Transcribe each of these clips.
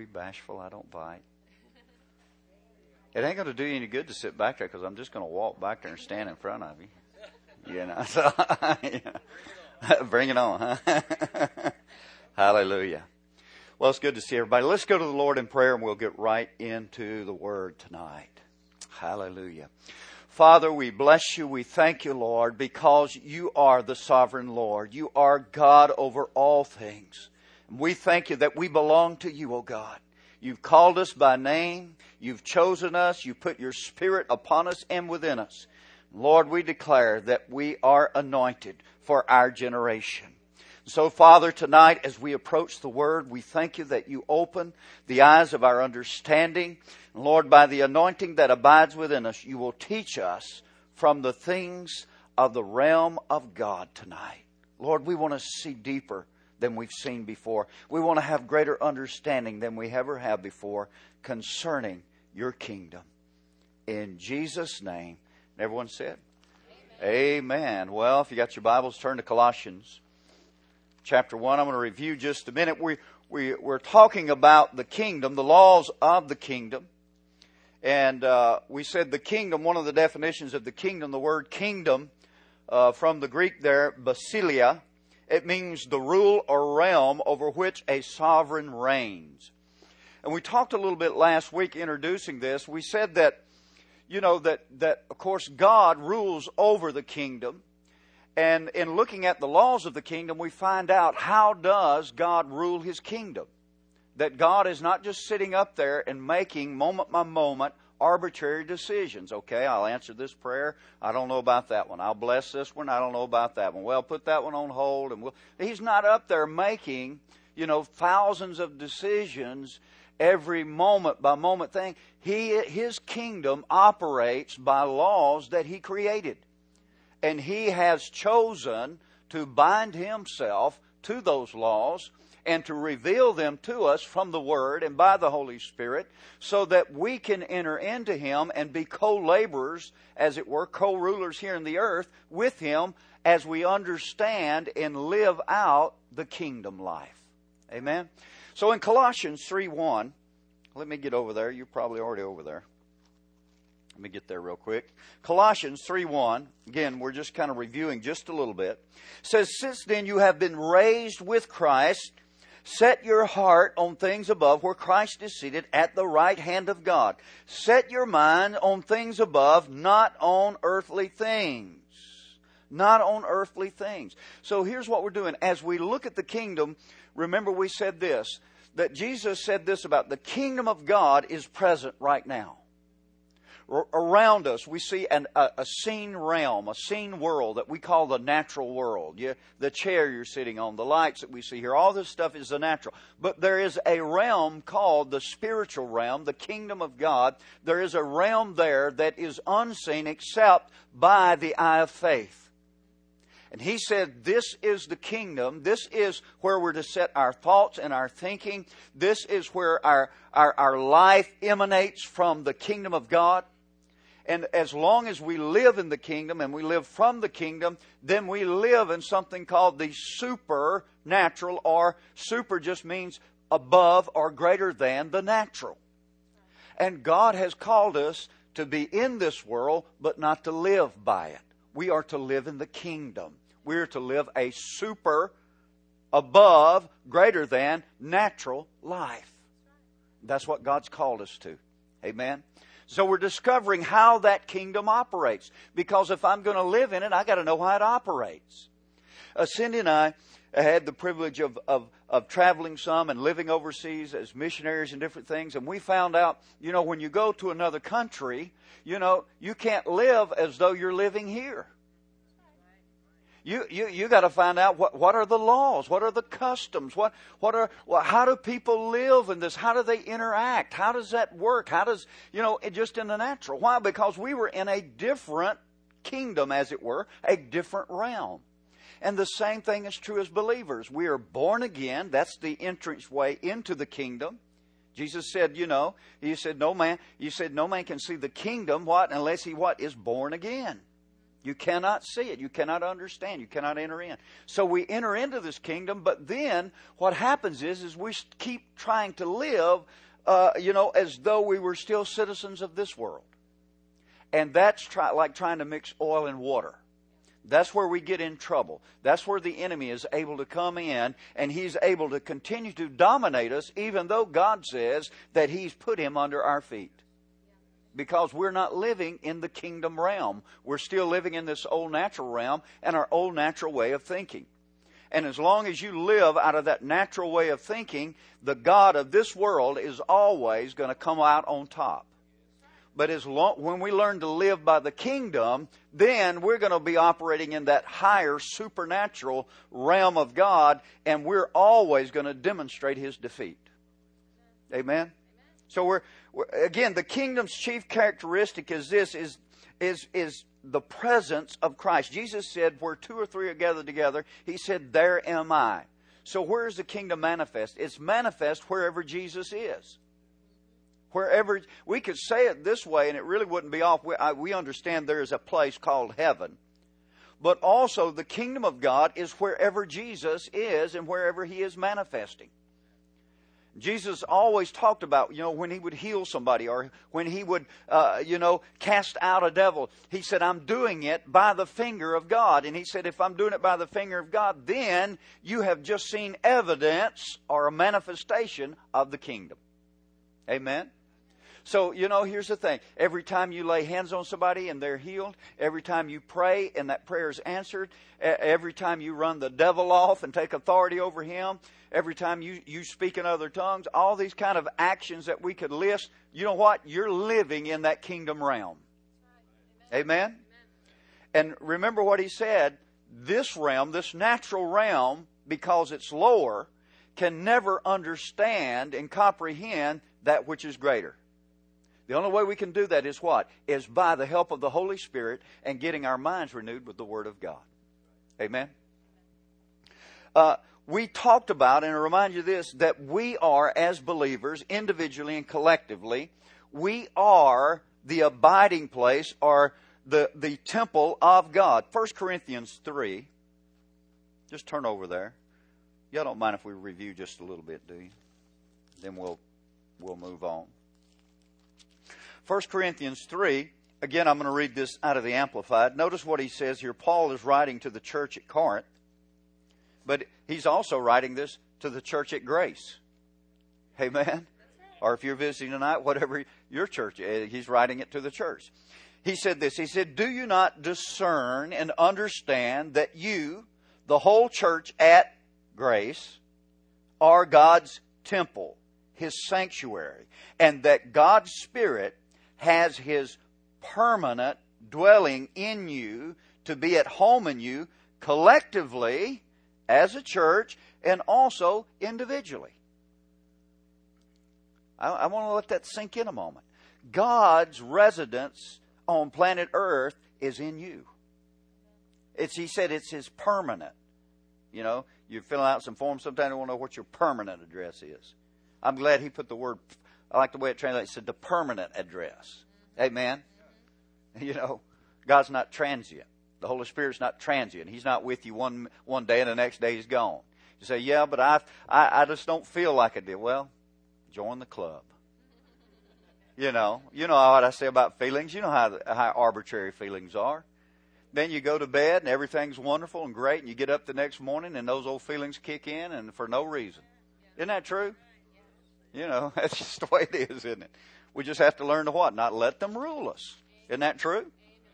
be bashful. I don't bite. It ain't going to do you any good to sit back there because I'm just going to walk back there and stand in front of you. You know, so bring it on, huh? Hallelujah. Well, it's good to see everybody. Let's go to the Lord in prayer and we'll get right into the Word tonight. Hallelujah. Father, we bless you. We thank you, Lord, because you are the sovereign Lord. You are God over all things. We thank you that we belong to you, O God. You've called us by name. You've chosen us. You put your Spirit upon us and within us. Lord, we declare that we are anointed for our generation. So, Father, tonight as we approach the Word, we thank you that you open the eyes of our understanding. And Lord, by the anointing that abides within us, you will teach us from the things of the realm of God tonight. Lord, we want to see deeper than we've seen before. We want to have greater understanding than we ever have before concerning your kingdom. In Jesus' name, and everyone said, Amen. Well, if you got your Bibles, turn to Colossians chapter 1. I'm going to review just a minute. We're talking about the kingdom, the laws of the kingdom. And we said the kingdom, one of the definitions of the kingdom, the word kingdom, from the Greek there, basilia, it means the rule or realm over which a sovereign reigns. And we talked a little bit last week introducing this. We said that, you know, that of course God rules over the kingdom. And in looking at the laws of the kingdom, we find out how does God rule His kingdom. That God is not just sitting up there and making moment by moment arbitrary decisions. Okay, I'll answer this prayer. I don't know about that one. I'll bless this one. I don't know about that one. Well, put that one on hold. And He's not up there making, you know, thousands of decisions every moment by moment thing. His kingdom operates by laws that He created. And He has chosen to bind Himself to those laws and to reveal them to us from the Word and by the Holy Spirit so that we can enter into Him and be co-laborers, as it were, co-rulers here in the earth with Him as we understand and live out the kingdom life. Amen? So in Colossians 3:1, let me get over there. You're probably already over there. Let me get there real quick. Colossians 3:1, again, we're just kind of reviewing just a little bit. It says, since then you have been raised with Christ, set your heart on things above where Christ is seated at the right hand of God. Set your mind on things above, not on earthly things. Not on earthly things. So here's what we're doing. As we look at the kingdom, remember we said this, that Jesus said this about the kingdom of God is present right now. Around us, we see a seen realm, a seen world that we call the natural world. The chair you're sitting on, the lights that we see here, all this stuff is the natural. But there is a realm called the spiritual realm, the kingdom of God. There is a realm there that is unseen except by the eye of faith. And He said, this is the kingdom. This is where we're to set our thoughts and our thinking. This is where our life emanates from the kingdom of God. And as long as we live in the kingdom and we live from the kingdom, then we live in something called the supernatural, or super just means above or greater than the natural. And God has called us to be in this world, but not to live by it. We are to live in the kingdom. We are to live a super, above, greater than natural life. That's what God's called us to. Amen? So we're discovering how that kingdom operates. Because if I'm going to live in it, I got to know how it operates. Cindy and I had the privilege of traveling some and living overseas as missionaries and different things. And we found out, you know, when you go to another country, you know, you can't live as though you're living here. You got to find out what are the laws, what are the customs, how do people live in this? How do they interact? How does that work? How does, you know, just in the natural? Why? Because we were in a different kingdom, as it were, a different realm. And the same thing is true as believers. We are born again. That's the entrance way into the kingdom. Jesus said, you know, He said no man can see the kingdom, unless he is born again. You cannot see it. You cannot understand. You cannot enter in. So we enter into this kingdom, but then what happens is we keep trying to live, as though we were still citizens of this world. And that's like trying to mix oil and water. That's where we get in trouble. That's where the enemy is able to come in, and he's able to continue to dominate us, even though God says that he's put him under our feet. Because we're not living in the kingdom realm. We're still living in this old natural realm and our old natural way of thinking. And as long as you live out of that natural way of thinking, the God of this world is always going to come out on top. But when we learn to live by the kingdom, then we're going to be operating in that higher supernatural realm of God, and we're always going to demonstrate his defeat. Amen? So again, the kingdom's chief characteristic is this, is the presence of Christ. Jesus said, where two or three are gathered together, he said, there am I. So where is the kingdom manifest? It's manifest wherever Jesus is. Wherever, we could say it this way and it really wouldn't be off. We understand there is a place called heaven. But also the kingdom of God is wherever Jesus is and wherever he is manifesting. Jesus always talked about, when he would heal somebody or when he would, cast out a devil. He said, I'm doing it by the finger of God. And he said, if I'm doing it by the finger of God, then you have just seen evidence or a manifestation of the kingdom. Amen? So, here's the thing. Every time you lay hands on somebody and they're healed, every time you pray and that prayer is answered, every time you run the devil off and take authority over him, every time you speak in other tongues, all these kind of actions that we could list, you know what? You're living in that kingdom realm. Amen? And remember what he said, this realm, this natural realm, because it's lower, can never understand and comprehend that which is greater. The only way we can do that is what? Is by the help of the Holy Spirit and getting our minds renewed with the Word of God. Amen? We talked about, and I remind you this, that we are, as believers, individually and collectively, we are the abiding place or the temple of God. 1 Corinthians 3. Just turn over there. Y'all don't mind if we review just a little bit, do you? Then we'll move on. 1 Corinthians 3, again, I'm going to read this out of the Amplified. Notice what he says here. Paul is writing to the church at Corinth, but he's also writing this to the church at Grace. Amen? Or if you're visiting tonight, whatever your church is, he's writing it to the church. He said this. He said, do you not discern and understand that you, the whole church at Grace, are God's temple, his sanctuary, and that God's Spirit has his permanent dwelling in you to be at home in you collectively as a church and also individually. I want to let that sink in a moment. God's residence on planet Earth is in you. He said it's his permanent. You're filling out some forms. Sometimes you want to know what your permanent address is. I'm glad he put the word, I like the way it translates, it said the permanent address. Amen? God's not transient. The Holy Spirit's not transient. He's not with you one day and the next day he's gone. You say, yeah, but I just don't feel like I did. Well, join the club. You know what I say about feelings. You know how arbitrary feelings are. Then you go to bed and everything's wonderful and great, and you get up the next morning and those old feelings kick in and for no reason. Isn't that true? That's just the way it is, isn't it? We just have to learn to what? Not let them rule us. Isn't that true?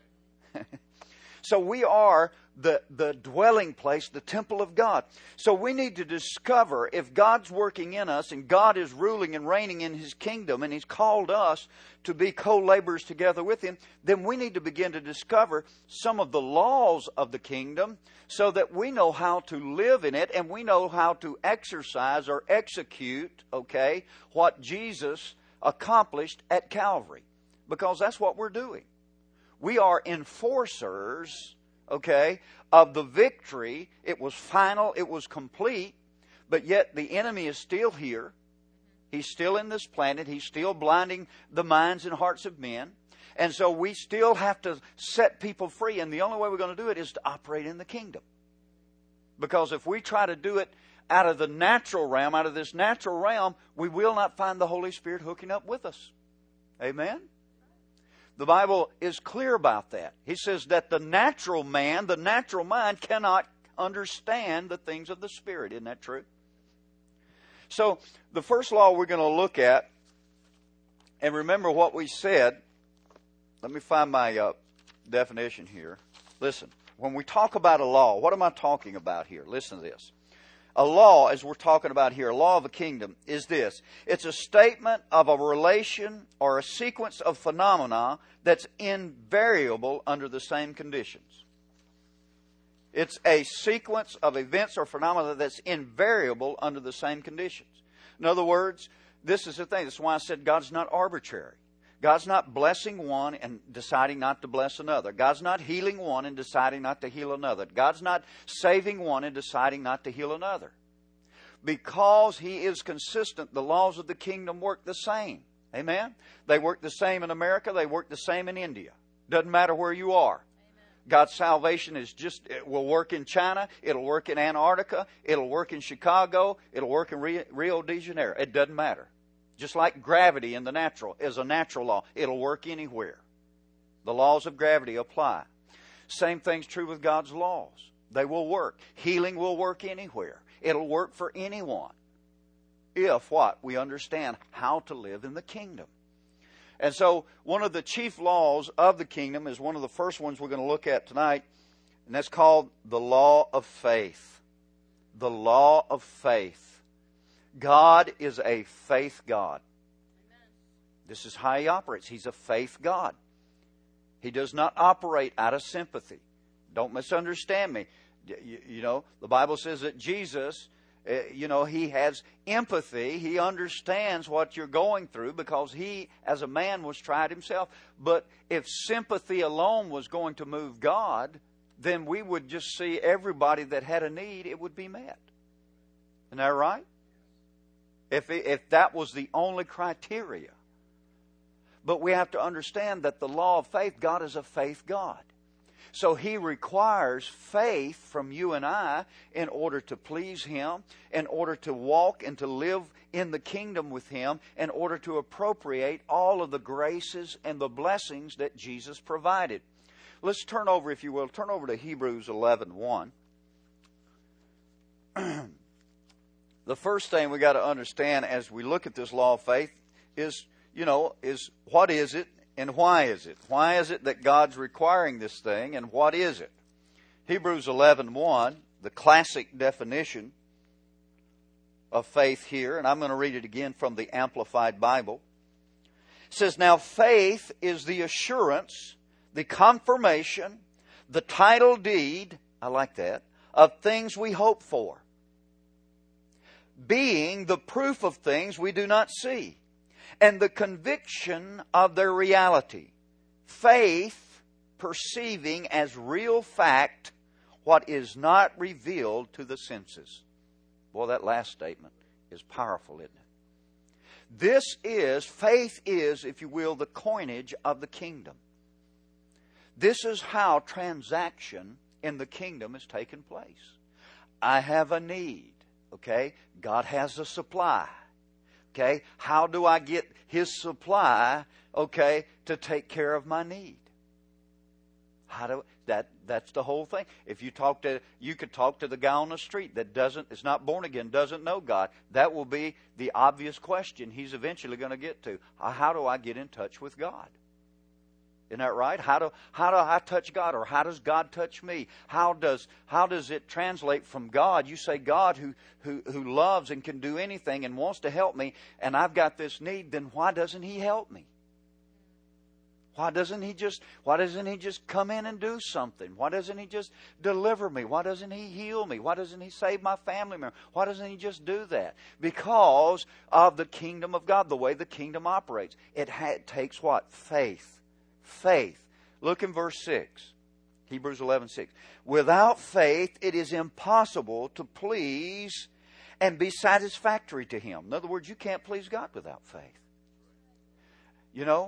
So we are the dwelling place, the temple of God. So we need to discover if God's working in us and God is ruling and reigning in his kingdom and he's called us to be co-laborers together with him, then we need to begin to discover some of the laws of the kingdom so that we know how to live in it and we know how to exercise or execute, what Jesus accomplished at Calvary. Because that's what we're doing. We are enforcers, of the victory. It was final, it was complete, but yet the enemy is still here. He's still in this planet. He's still blinding the minds and hearts of men. And so we still have to set people free. And the only way we're going to do it is to operate in the kingdom. Because if we try to do it out of the natural realm, out of this natural realm, we will not find the Holy Spirit hooking up with us. Amen? The Bible is clear about that. He says that the natural man, the natural mind, cannot understand the things of the Spirit. Isn't that true? So, the first law we're going to look at, and remember what we said. Let me find my definition here. Listen, when we talk about a law, what am I talking about here? Listen to this. A law, as we're talking about here, a law of a kingdom, is this. It's a statement of a relation or a sequence of phenomena that's invariable under the same conditions. It's a sequence of events or phenomena that's invariable under the same conditions. In other words, this is the thing. That's why I said God's not arbitrary. God's not blessing one and deciding not to bless another. God's not healing one and deciding not to heal another. God's not saving one and deciding not to heal another. Because He is consistent, the laws of the kingdom work the same. Amen? They work the same in America. They work the same in India. Doesn't matter where you are. God's salvation is it will work in China. It'll work in Antarctica. It'll work in Chicago. It'll work in Rio de Janeiro. It doesn't matter. Just like gravity in the natural is a natural law. It'll work anywhere. The laws of gravity apply. Same thing's true with God's laws. They will work. Healing will work anywhere. It'll work for anyone. If what? We understand how to live in the kingdom. And so one of the chief laws of the kingdom is one of the first ones we're going to look at tonight, and that's called the law of faith. The law of faith. God is a faith God. Amen. This is how He operates. He's a faith God. He does not operate out of sympathy. Don't misunderstand me. You know, the Bible says that Jesus, He has empathy. He understands what you're going through because He, as a man, was tried Himself. But if sympathy alone was going to move God, then we would just see everybody that had a need, it would be met. Isn't that right? If that was the only criteria. But we have to understand that the law of faith, God is a faith God. So He requires faith from you and I in order to please Him, in order to walk and to live in the kingdom with Him, in order to appropriate all of the graces and the blessings that Jesus provided. Let's turn over, if you will, turn over to Hebrews 11:1. The first thing we got to understand as we look at this law of faith is what is it and why is it? Why is it that God's requiring this thing and what is it? Hebrews 11:1, the classic definition of faith here, and I'm going to read it again from the Amplified Bible. It says, "Now faith is the assurance, the confirmation, the title deed," I like that, "of things we hope for, being the proof of things we do not see, and the conviction of their reality. Faith perceiving as real fact what is not revealed to the senses." Boy, that last statement is powerful, isn't it? Faith is, if you will, the coinage of the kingdom. This is how transaction in the kingdom is taking place. I have a need. Okay? God has a supply. Okay? How do I get His supply, okay, to take care of my need? That's the whole thing. If you could talk to the guy on the street that is not born again, doesn't know God. That will be the obvious question he's eventually going to get to. How do I get in touch with God? Isn't that right? How do I touch God, or how does God touch me? How does it translate from God? You say God who loves and can do anything and wants to help me, and I've got this need, then why doesn't He help me? Why doesn't He just come in and do something? Why doesn't He just deliver me? Why doesn't He heal me? Why doesn't He save my family member? Why doesn't He just do that? Because of the kingdom of God, the way the kingdom operates. It takes what? Faith. Faith. Look in verse 6. Hebrews 11:6. "Without faith it is impossible to please and be satisfactory to Him." In other words, you can't please God without faith.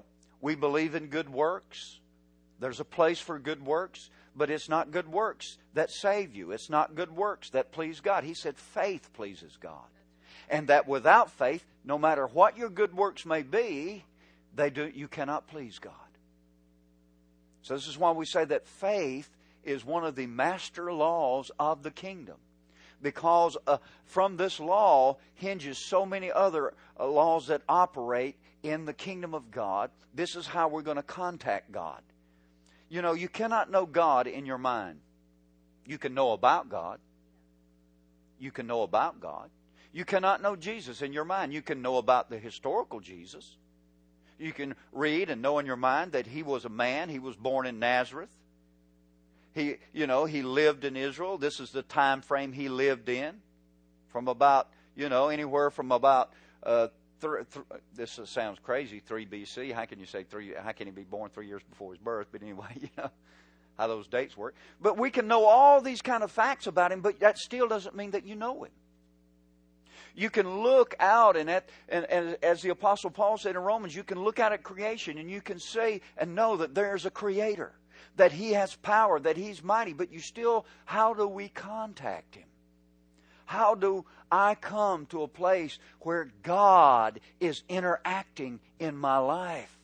We believe in good works. There's a place for good works, but it's not good works that save you. It's not good works that please God. He said faith pleases God. And that without faith, no matter what your good works may be, you cannot please God. So this is why we say that faith is one of the master laws of the kingdom. Because from this law hinges so many other laws that operate in the kingdom of God. This is how we're going to contact God. You know, you cannot know God in your mind. You can know about God. You can know about God. You cannot know Jesus in your mind. You can know about the historical Jesus. You can read and know in your mind that He was a man. He was born in Nazareth. He lived in Israel. This is the time frame He lived in. From about, anywhere from about, this sounds crazy, 3 BC. How can you say 3? How can He be born 3 years before His birth? But anyway, how those dates work. But we can know all these kind of facts about Him, but that still doesn't mean that you know Him. You can look out and as the Apostle Paul said in Romans, you can look out at creation and you can say and know that there's a Creator, that He has power, that He's mighty. But how do we contact Him? How do I come to a place where God is interacting in my life?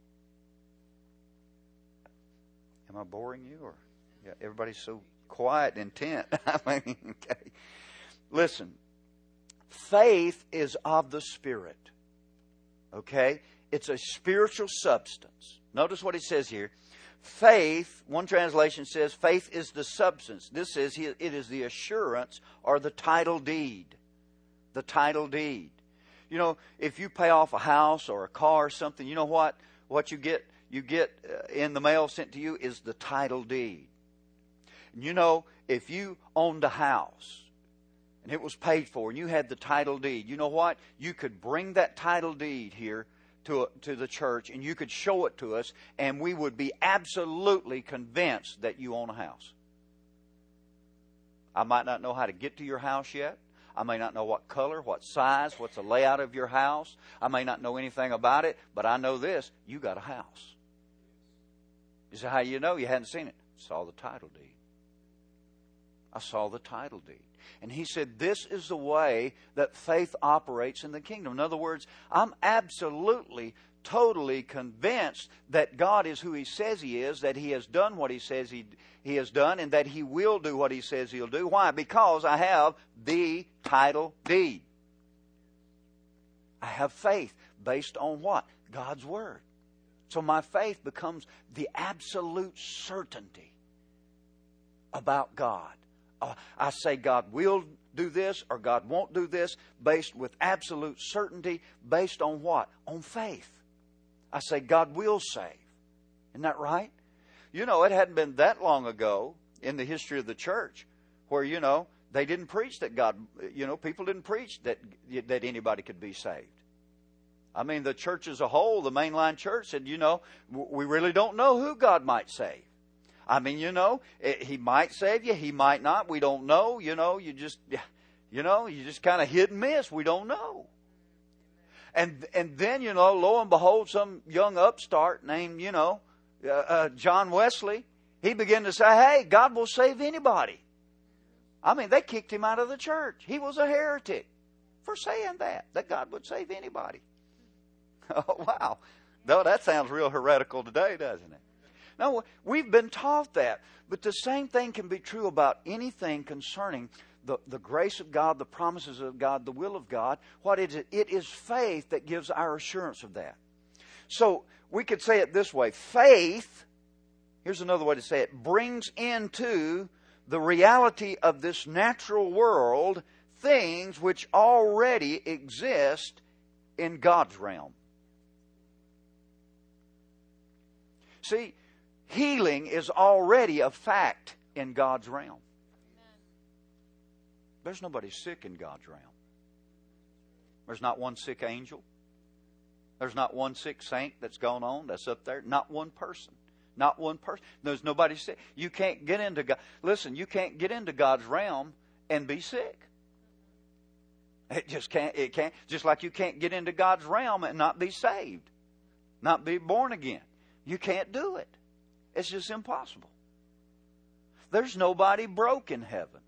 Am I boring you? Everybody's so quiet and intent. Okay. Listen. Faith is of the Spirit. Okay? It's a spiritual substance. Notice what it says here. Faith, one translation says, faith is the substance. This says it is the assurance or the title deed. The title deed. You know, if you pay off a house or a car or something, you know what? What you get in the mail sent to you is the title deed. And you know, if you owned a house and it was paid for and you had the title deed, you know what? You could bring that title deed here to the church and you could show it to us and we would be absolutely convinced that you own a house. I might not know how to get to your house yet. I may not know what color, what size, what's the layout of your house. I may not know anything about it, but I know this, you got a house. You say, how you know? You hadn't seen it. Saw the title deed. I saw the title deed. And he said, this is the way that faith operates in the kingdom. In other words, I'm absolutely, totally convinced that God is who He says He is, that He has done what He says He has done, and that He will do what He says He'll do. Why? Because I have the title deed. I have faith based on what? God's Word. So my faith becomes the absolute certainty about God. I say God will do this or God won't do this based with absolute certainty based on what? On faith. I say God will save. Isn't that right? You know, it hadn't been that long ago in the history of the church where, they didn't preach that God, people didn't preach that anybody could be saved. I mean, the church as a whole, the mainline church said, we really don't know who God might save. I mean, He might save you. He might not. We don't know. You just kind of hit and miss. We don't know. And then, lo and behold, some young upstart named, John Wesley, he began to say, hey, God will save anybody. I mean, they kicked him out of the church. He was a heretic for saying that God would save anybody. Oh, wow. No, that sounds real heretical today, doesn't it? No, we've been taught that. But the same thing can be true about anything concerning the grace of God, the promises of God, the will of God. What is it? It is faith that gives our assurance of that. So we could say it this way. Faith, here's another way to say it, brings into the reality of this natural world things which already exist in God's realm. See, healing is already a fact in God's realm. Amen. There's nobody sick in God's realm. There's not one sick angel. There's not one sick saint that's gone on, that's up there. Not one person. Not one person. There's nobody sick. You can't get into God. Listen, you can't get into God's realm and be sick. It just can't. It can't. Just like you can't get into God's realm and not be saved. not be born again. You can't do it. It's just impossible. There's nobody broke in heaven.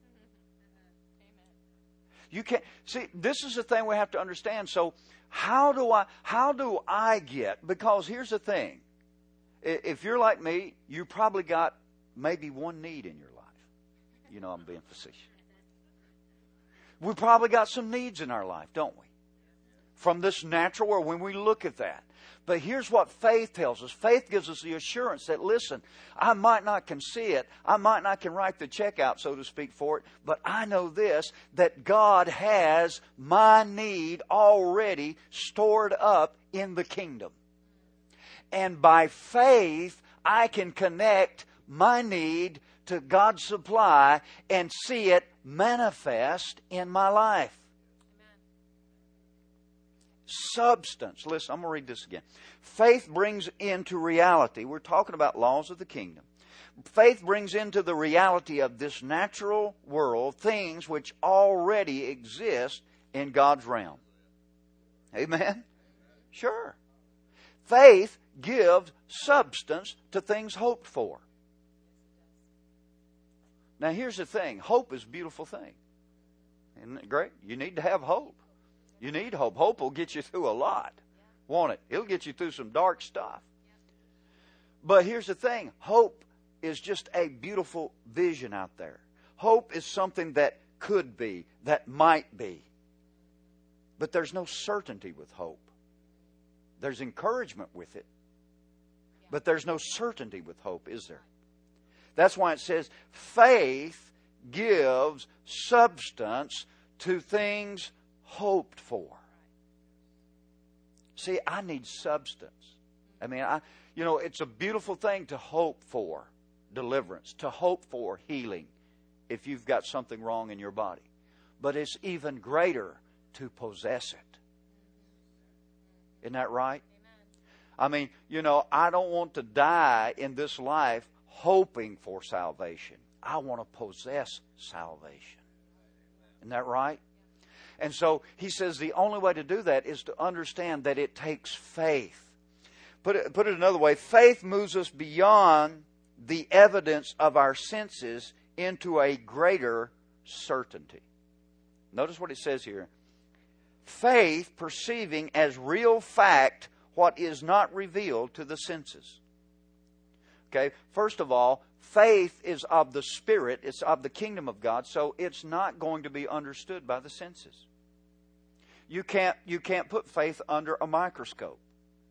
You can't see. This is the thing we have to understand. So, how do I get? Because here's the thing: if you're like me, you probably got maybe one need in your life. You know, I'm being facetious. We probably got some needs in our life, don't we? From this natural world, when we look at that. But here's what faith tells us. Faith gives us the assurance that, listen, I might not can see it. I might not can write the check out, so to speak, for it. But I know this, that God has my need already stored up in the kingdom. And by faith, I can connect my need to God's supply and see it manifest in my life. Substance. Listen, I'm going to read this again. Faith brings into reality. We're talking about laws of the kingdom. Faith brings into the reality of this natural world things which already exist in God's realm. Amen? Sure. Faith gives substance to things hoped for. Now here's the thing. Hope is a beautiful thing. Isn't it great? You need to have hope. You need hope. Hope will get you through a lot, won't it? It'll get you through some dark stuff. But here's the thing. Hope is just a beautiful vision out there. Hope is something that could be, that might be. But there's no certainty with hope. There's encouragement with it. But there's no certainty with hope, is there? That's why it says faith gives substance to things hoped for. See, I need substance. I mean, it's a beautiful thing to hope for deliverance, to hope for healing if you've got something wrong in your body. But it's even greater to possess it. Isn't that right? Amen. I mean, I don't want to die in this life hoping for salvation. I want to possess salvation. Isn't that right? And so he says the only way to do that is to understand that it takes faith. Put it another way, faith moves us beyond the evidence of our senses into a greater certainty. Notice what it says here. Faith perceiving as real fact what is not revealed to the senses. Okay, first of all, faith is of the Spirit, it's of the kingdom of God, so it's not going to be understood by the senses. You can't put faith under a microscope.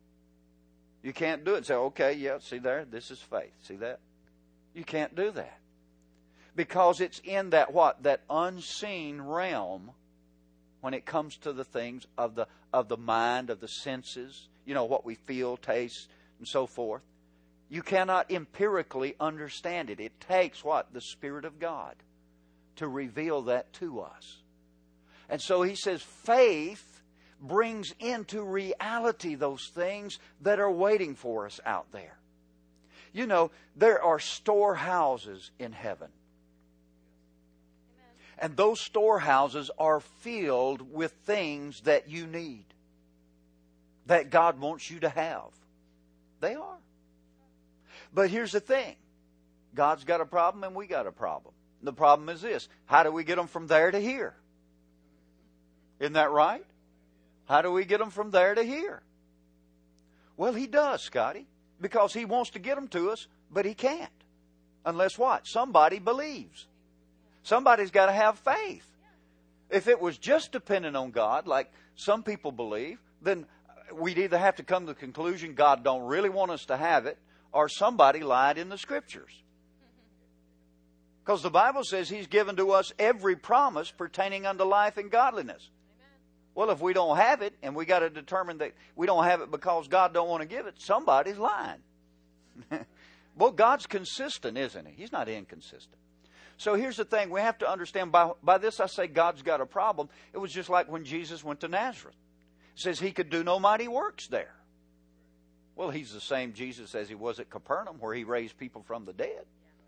You can't do it and say, okay, yeah, see there, this is faith. See that? You can't do that. Because it's in that that unseen realm when it comes to the things of the mind, of the senses, what we feel, taste, and so forth. You cannot empirically understand it. It takes the Spirit of God to reveal that to us. And so he says faith brings into reality those things that are waiting for us out there. There are storehouses in heaven. Amen. And those storehouses are filled with things that you need, that God wants you to have. They are. But here's the thing. God's got a problem and we got a problem. The problem is this. How do we get them from there to here? Isn't that right? How do we get them from there to here? Well, he does, Scotty. Because he wants to get them to us, but he can't. Unless what? Somebody believes. Somebody's got to have faith. If it was just dependent on God, like some people believe, then we'd either have to come to the conclusion God don't really want us to have it, or somebody lied in the Scriptures. Because the Bible says He's given to us every promise pertaining unto life and godliness. Amen. Well, if we don't have it, and we got to determine that we don't have it because God don't want to give it, somebody's lying. Well, God's consistent, isn't He? He's not inconsistent. So here's the thing. We have to understand, by this I say God's got a problem. It was just like when Jesus went to Nazareth. It says He could do no mighty works there. Well, He's the same Jesus as He was at Capernaum, where He raised people from the dead.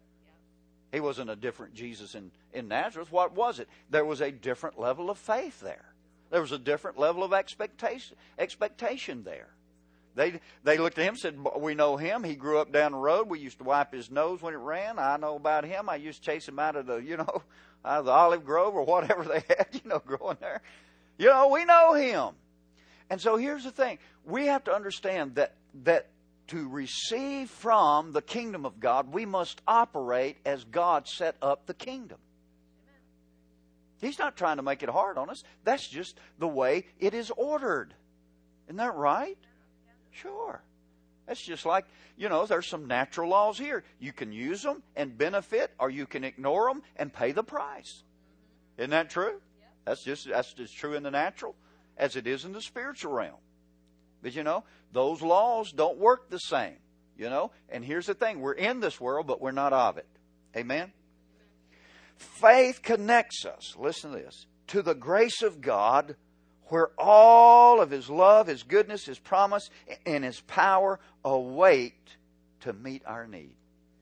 He wasn't a different Jesus in Nazareth. What was it? There was a different level of faith there. There was a different level of expectation there. They looked at him and said, we know him. He grew up down the road. We used to wipe his nose when it ran. I know about him. I used to chase him out of the, out of the olive grove or whatever they had, growing there. We know him. And so here's the thing. We have to understand that to receive from the kingdom of God, we must operate as God set up the kingdom. He's not trying to make it hard on us. That's just the way it is ordered. Isn't that right? Sure. That's just like, there's some natural laws here. You can use them and benefit, or you can ignore them and pay the price. Isn't that true? That's just true in the natural as it is in the spiritual realm. But those laws don't work the same. And here's the thing. We're in this world, but we're not of it. Amen? Faith connects us, listen to this, to the grace of God, where all of His love, His goodness, His promise, and His power await to meet our need.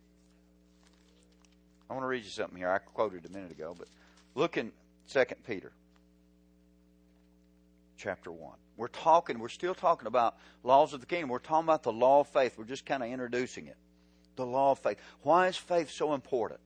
I want to read you something here. I quoted a minute ago, but look in 2 Peter chapter 1. We're still talking about laws of the kingdom. We're talking about the law of faith. We're just kind of introducing it. The law of faith. Why is faith so important?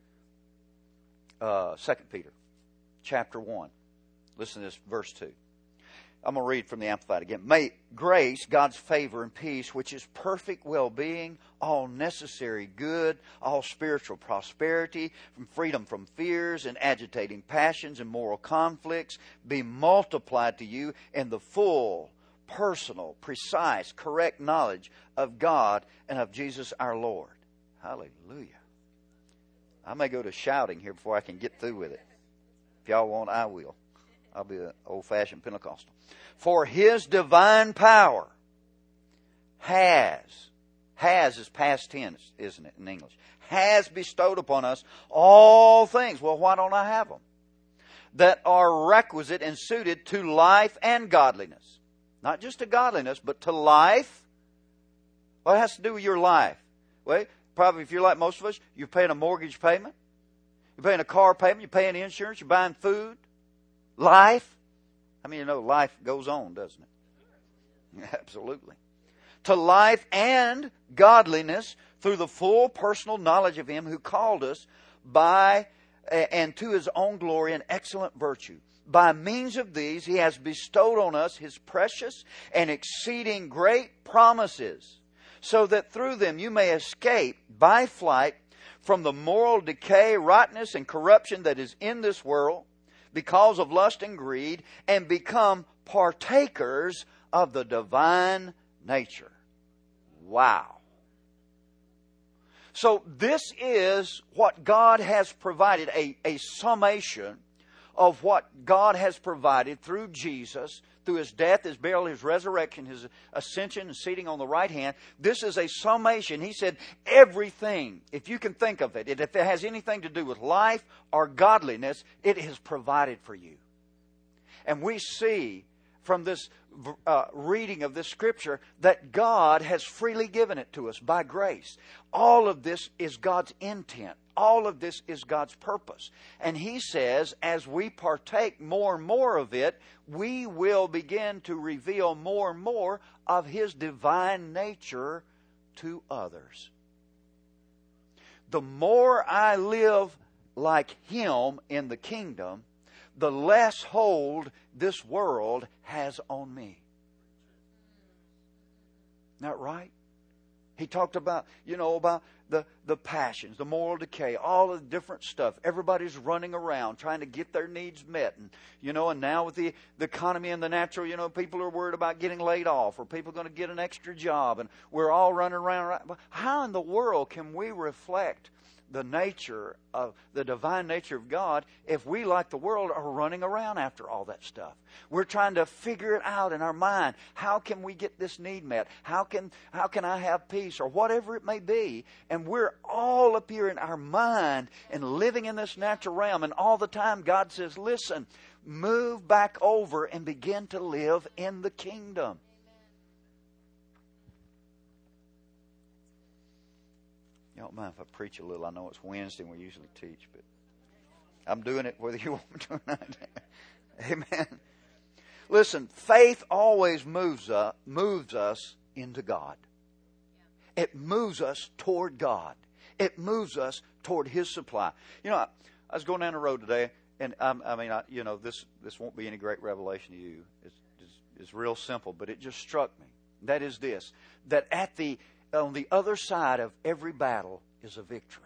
2 Peter chapter 1. Listen to this, verse 2. I'm going to read from the Amplified again. May grace, God's favor and peace, which is perfect well-being, all necessary good, all spiritual prosperity, from freedom from fears and agitating passions and moral conflicts, be multiplied to you in the full, personal, precise, correct knowledge of God and of Jesus our Lord. Hallelujah. I may go to shouting here before I can get through with it. If y'all want, I will. I'll be an old-fashioned Pentecostal. For His divine power has is past tense, isn't it, in English? Has bestowed upon us all things. Well, why don't I have them? That are requisite and suited to life and godliness. Not just to godliness, but to life. Well, it has to do with your life. Well, probably if you're like most of us, you're paying a mortgage payment. You're paying a car payment. You're paying insurance. You're buying food. Life. I mean, life goes on, doesn't it? Absolutely. To life and godliness through the full personal knowledge of Him who called us by and to His own glory and excellent virtue. By means of these, He has bestowed on us His precious and exceeding great promises, so that through them you may escape by flight from the moral decay, rottenness, and corruption that is in this world, because of lust and greed, and become partakers of the divine nature. Wow. So this is what God has provided, a summation of what God has provided through Jesus, through His death, His burial, His resurrection, His ascension and seating on the right hand. This is a summation. He said everything, if you can think of it, if it has anything to do with life or godliness, it is provided for you. And we see from this reading of this scripture that God has freely given it to us by grace. All of this is God's intent. All of this is God's purpose. And He says, as we partake more and more of it, we will begin to reveal more and more of His divine nature to others. The more I live like Him in the kingdom, the less hold this world has on me. Isn't that right? He talked about, about the passions, the moral decay, all of the different stuff. Everybody's running around trying to get their needs met. And now with the economy and the natural, people are worried about getting laid off, or people are going to get an extra job, and we're all running around. How in the world can we reflect the nature of the divine nature of God if we, like the world, are running around after all that stuff? We're trying to figure it out in our mind. How can we get this need met? How can I have peace, or whatever it may be? And we're all up here in our mind and living in this natural realm, and all the time God says, listen, move back over and begin to live in the kingdom. You don't mind if I preach a little. I know it's Wednesday and we usually teach, but I'm doing it whether you want me to or not. Amen. Listen, faith always moves us into God. It moves us toward God. It moves us toward His supply. You know, I was going down the road today, and this won't be any great revelation to you. It's real simple, but it just struck me. That is this: that on the other side of every battle is a victory.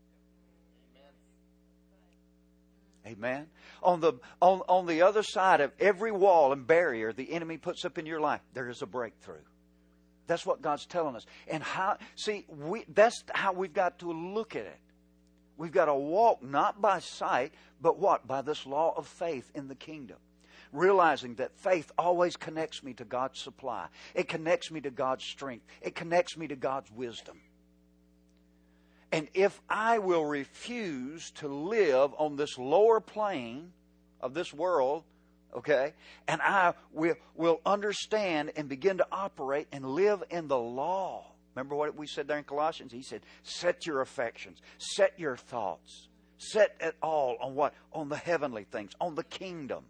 Amen. On the other side of every wall and barrier the enemy puts up in your life, there is a breakthrough. That's what God's telling us. And that's how we've got to look at it. We've got to walk not by sight, but what? By this law of faith in the kingdom. Realizing that faith always connects me to God's supply. It connects me to God's strength. It connects me to God's wisdom. And if I will refuse to live on this lower plane of this world, okay, and I will understand and begin to operate and live in the law. Remember what we said there in Colossians? He said, set your affections, set your thoughts, set it all on what? On the heavenly things, on the kingdom.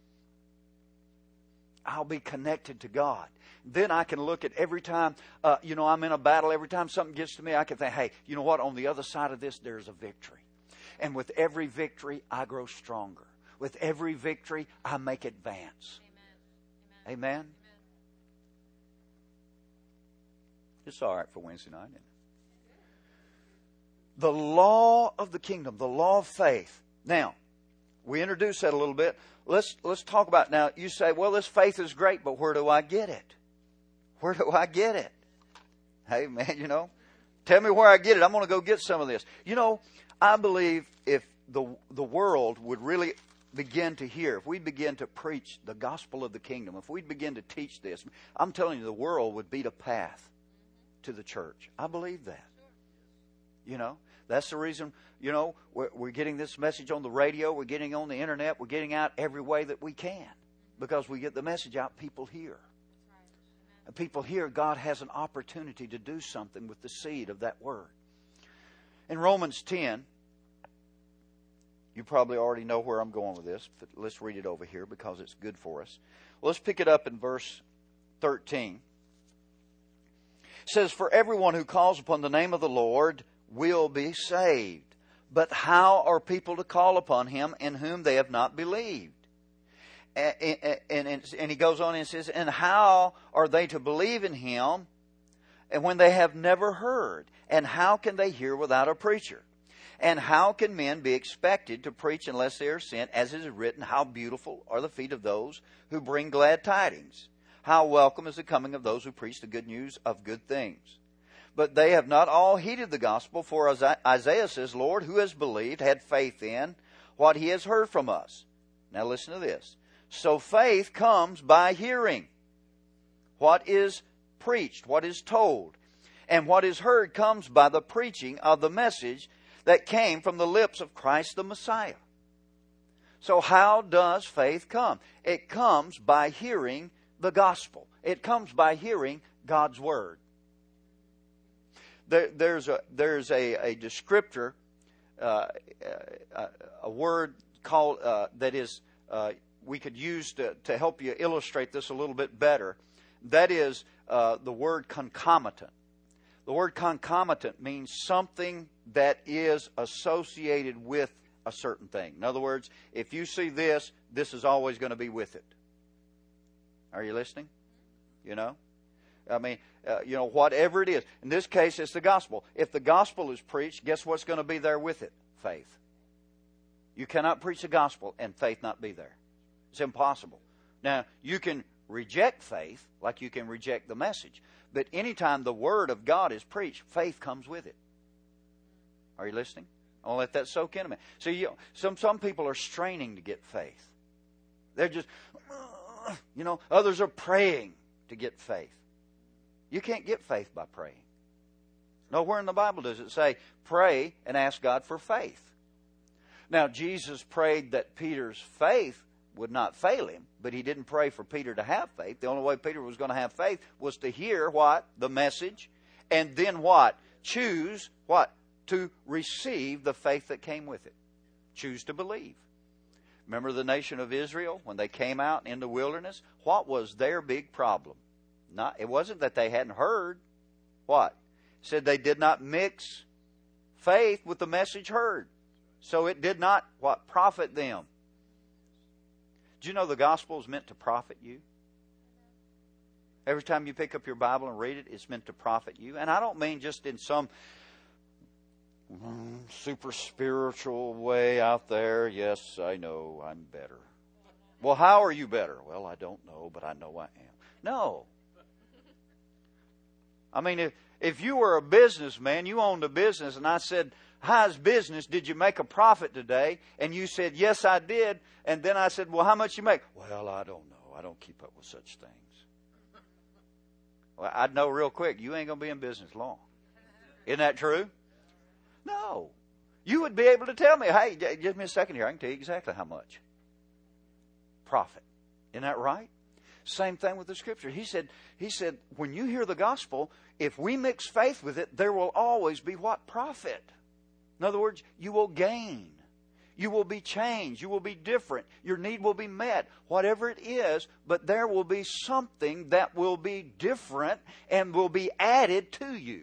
I'll be connected to God. Then I can look at every time, I'm in a battle, every time something gets to me, I can think, hey, you know what? On the other side of this, there's a victory. And with every victory, I grow stronger. With every victory, I make advance. Amen. Amen. Amen. It's all right for Wednesday night, isn't it? The law of the kingdom, the law of faith. Now, we introduced that a little bit. Let's talk about it now. You say, well, this faith is great, but where do I get it? Where do I get it? Hey, man, tell me where I get it. I'm going to go get some of this. I believe if the world would really begin to hear, if we begin to preach the gospel of the kingdom, if we begin to teach this, I'm telling you, the world would beat a path to the church. I believe that. That's the reason, we're getting this message on the radio, we're getting on the internet, we're getting out every way that we can. Because we get the message out, people hear. And people hear God has an opportunity to do something with the seed of that word. In Romans 10, you probably already know where I'm going with this, but let's read it over here because it's good for us. Let's pick it up in verse 13. It says, for everyone who calls upon the name of the Lord will be saved. But how are people to call upon Him in whom they have not believed? And he goes on and says, and how are they to believe in Him and when they have never heard? And how can they hear without a preacher? And how can men be expected to preach unless they are sent? As it is written, how beautiful are the feet of those who bring glad tidings. How welcome is the coming of those who preach the good news of good things. But they have not all heeded the gospel, for Isaiah says, Lord, who has believed, had faith in what he has heard from us? Now listen to this. So faith comes by hearing what is preached, what is told. And what is heard comes by the preaching of the message that came from the lips of Christ the Messiah. So how does faith come? It comes by hearing the gospel. It comes by hearing God's word. There's a descriptor, a word called that is we could use to help you illustrate this a little bit better. That is the word concomitant. The word concomitant means something that is associated with a certain thing. In other words, if you see this, this is always going to be with it. Are you listening? Whatever it is. In this case, it's the gospel. If the gospel is preached, guess what's going to be there with it? Faith. You cannot preach the gospel and faith not be there. It's impossible. Now, you can reject faith like you can reject the message. But anytime the word of God is preached, faith comes with it. Are you listening? I'll let that soak in a minute. So some people are straining to get faith. They're just, others are praying to get faith. You can't get faith by praying. Nowhere in the Bible does it say, pray and ask God for faith. Now, Jesus prayed that Peter's faith would not fail him, but he didn't pray for Peter to have faith. The only way Peter was going to have faith was to hear what? The message. And then what? Choose what? To receive the faith that came with it. Choose to believe. Remember the nation of Israel when they came out in the wilderness? What was their big problem? It wasn't that they hadn't heard. What? It said they did not mix faith with the message heard. So it did not, what? Profit them. Do you know the gospel is meant to profit you? Every time you pick up your Bible and read it, it's meant to profit you. And I don't mean just in some super spiritual way out there. Yes, I know I'm better. Well, how are you better? Well, I don't know, but I know I am. No. I mean, if you were a businessman, you owned a business, and I said, how's business? Did you make a profit today? And you said, yes, I did. And then I said, well, how much you make? Well, I don't know. I don't keep up with such things. Well, I'd know real quick, you ain't going to be in business long. Isn't that true? No. You would be able to tell me, hey, give me a second here. I can tell you exactly how much. Profit. Isn't that right? Same thing with the Scripture. He said, when you hear the gospel, if we mix faith with it, there will always be what? Profit. In other words, you will gain. You will be changed. You will be different. Your need will be met. Whatever it is, but there will be something that will be different and will be added to you.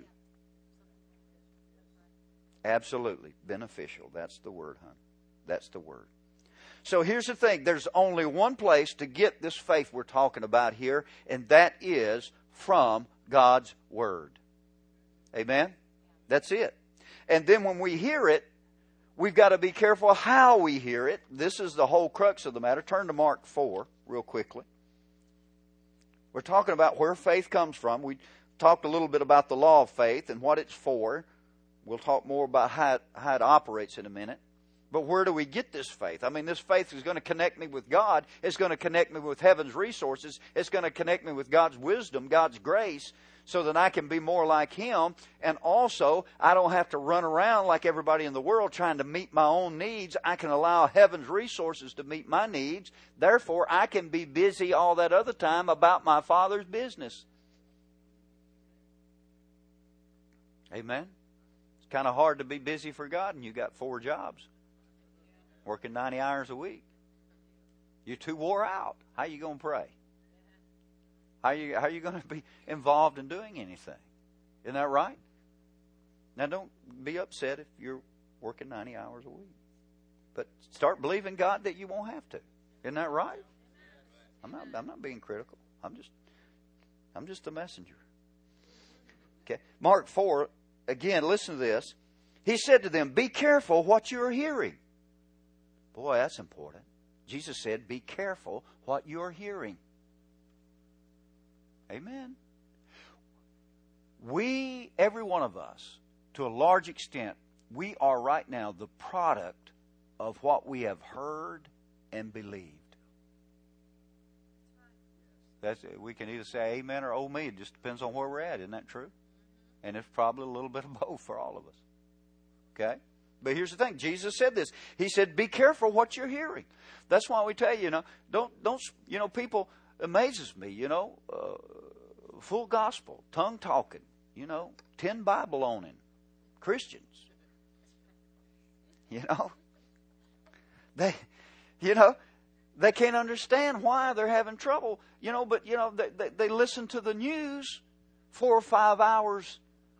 Absolutely beneficial. That's the word, hon. That's the word. So here's the thing. There's only one place to get this faith we're talking about here, and that is from God's Word. Amen? That's it. And then when we hear it, we've got to be careful how we hear it. This is the whole crux of the matter. Turn to Mark 4 real quickly. We're talking about where faith comes from. We talked a little bit about the law of faith and what it's for. We'll talk more about how it operates in a minute. But where do we get this faith? I mean, this faith is going to connect me with God. It's going to connect me with heaven's resources. It's going to connect me with God's wisdom, God's grace, so that I can be more like Him. And also, I don't have to run around like everybody in the world trying to meet my own needs. I can allow heaven's resources to meet my needs. Therefore, I can be busy all that other time about my Father's business. Amen? It's kind of hard to be busy for God and you got 4 jobs. Working 90 hours a week. You're too wore out. How are you going to pray? How are you going to be involved in doing anything? Isn't that right? Now, don't be upset if you're working 90 hours a week. But start believing God that you won't have to. Isn't that right? I'm not being critical. I'm just a messenger. Okay. Mark 4, again, listen to this. He said to them, be careful what you are hearing. Boy, that's important. Jesus said, be careful what you're hearing. Amen. We, every one of us, to a large extent, we are right now the product of what we have heard and believed. We can either say amen or oh me. It just depends on where we're at. Isn't that true? And it's probably a little bit of both for all of us. Okay? But here's the thing. Jesus said this. He said, be careful what you're hearing. That's why we tell you, don't, people, amazes me, full gospel, tongue talking, 10 Bible owning Christians. They can't understand why they're having trouble, they listen to the news 4 or 5 hours,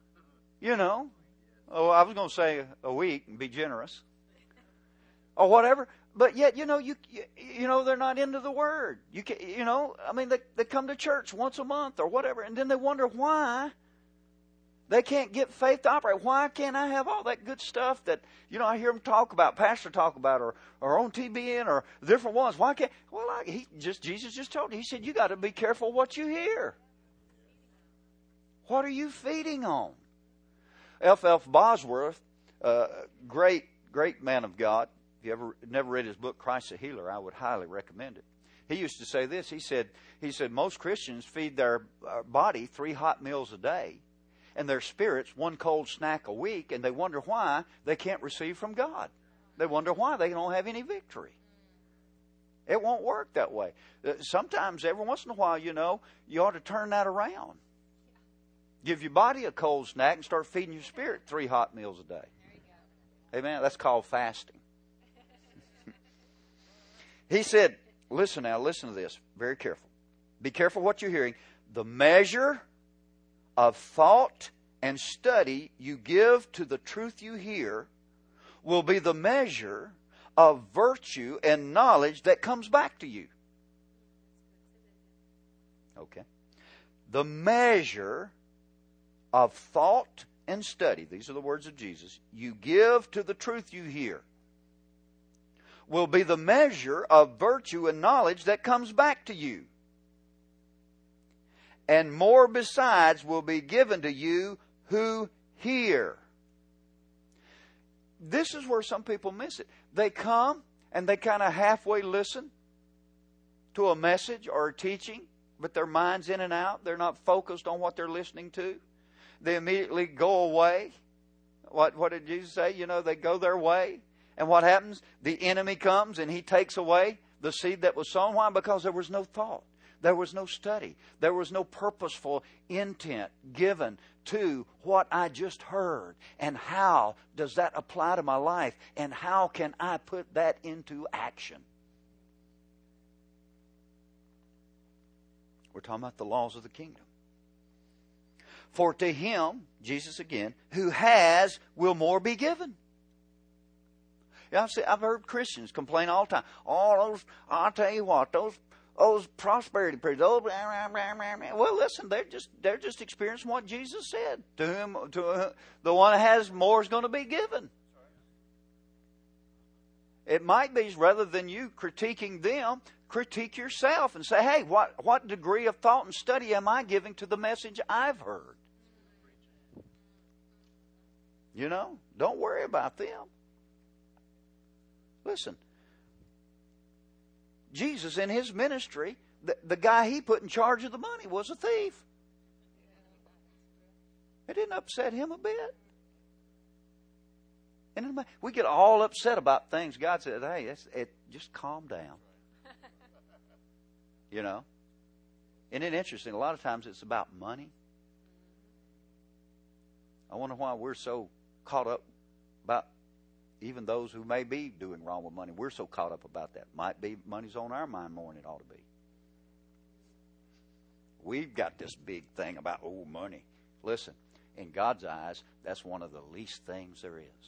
Oh, I was going to say a week and be generous. Or whatever. But yet, they're not into the Word. They come to church once a month or whatever, and then they wonder why they can't get faith to operate. Why can't I have all that good stuff that, I hear them talk about, pastor talk about, or on TBN or different ones. Why can't, Jesus just told you. He said, you got to be careful what you hear. What are you feeding on? F.F. Bosworth, great man of God. If you never read his book, Christ the Healer, I would highly recommend it. He used to say this. He said, most Christians feed their body 3 hot meals a day and their spirits 1 cold snack a week, and they wonder why they can't receive from God. They wonder why they don't have any victory. It won't work that way. Sometimes, every once in a while, you ought to turn that around. Give your body a cold snack and start feeding your spirit 3 hot meals a day. Amen. That's called fasting. He said, listen to this. Very careful. Be careful what you're hearing. The measure of thought and study you give to the truth you hear will be the measure of virtue and knowledge that comes back to you. Okay. The measure of thought and study, these are the words of Jesus, you give to the truth you hear, will be the measure of virtue and knowledge that comes back to you. And more besides will be given to you who hear. This is where some people miss it. They come and they kind of halfway listen to a message or a teaching, but their mind's in and out. They're not focused on what they're listening to. They immediately go away. What did Jesus say? You know, they go their way. And what happens? The enemy comes and he takes away the seed that was sown. Why? Because there was no thought. There was no study. There was no purposeful intent given to what I just heard. And how does that apply to my life? And how can I put that into action? We're talking about the laws of the kingdom. For to him, Jesus again, who has, will more be given. Yeah, I've heard Christians complain all the time. Oh, those, I'll tell you what, those prosperity periods. Well, listen, they're just experiencing what Jesus said. To the one that has more is going to be given. It might be, rather than you critiquing them, critique yourself and say, hey, what degree of thought and study am I giving to the message I've heard? You know, don't worry about them. Listen, Jesus in his ministry, the guy he put in charge of the money was a thief. It didn't upset him a bit. And we get all upset about things. God said, hey, just calm down. You know? Isn't it interesting? A lot of times it's about money. I wonder why we're so caught up about even those who may be doing wrong with money. We're so caught up about that. Might be money's on our mind more than it ought to be. We've got this big thing about, money. Listen, in God's eyes, that's one of the least things there is.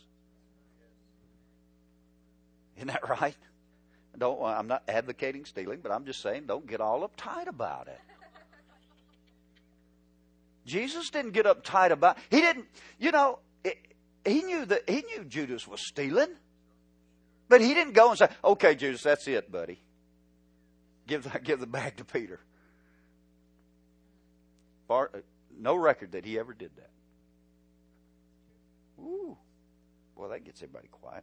Isn't that right? I'm not advocating stealing, but I'm just saying don't get all uptight about it. Jesus didn't get uptight about it. He didn't, he knew Judas was stealing. But he didn't go and say, okay, Judas, that's it, buddy. Give the bag to Peter. No record that he ever did that. Ooh. Well, that gets everybody quiet.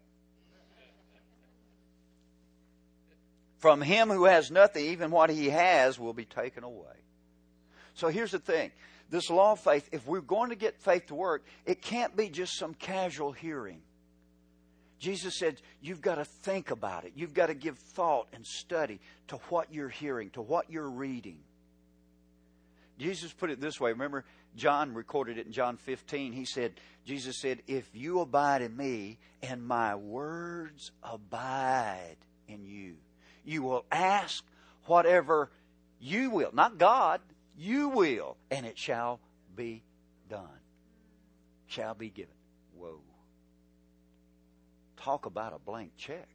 From him who has nothing, even what he has will be taken away. So here's the thing. This law of faith, if we're going to get faith to work, it can't be just some casual hearing. Jesus said, you've got to think about it. You've got to give thought and study to what you're hearing, to what you're reading. Jesus put it this way. Remember, John recorded it in John 15. Jesus said, if you abide in me and my words abide in you, you will ask whatever you will. Not God, you will. And it shall be done. Shall be given. Whoa. Talk about a blank check.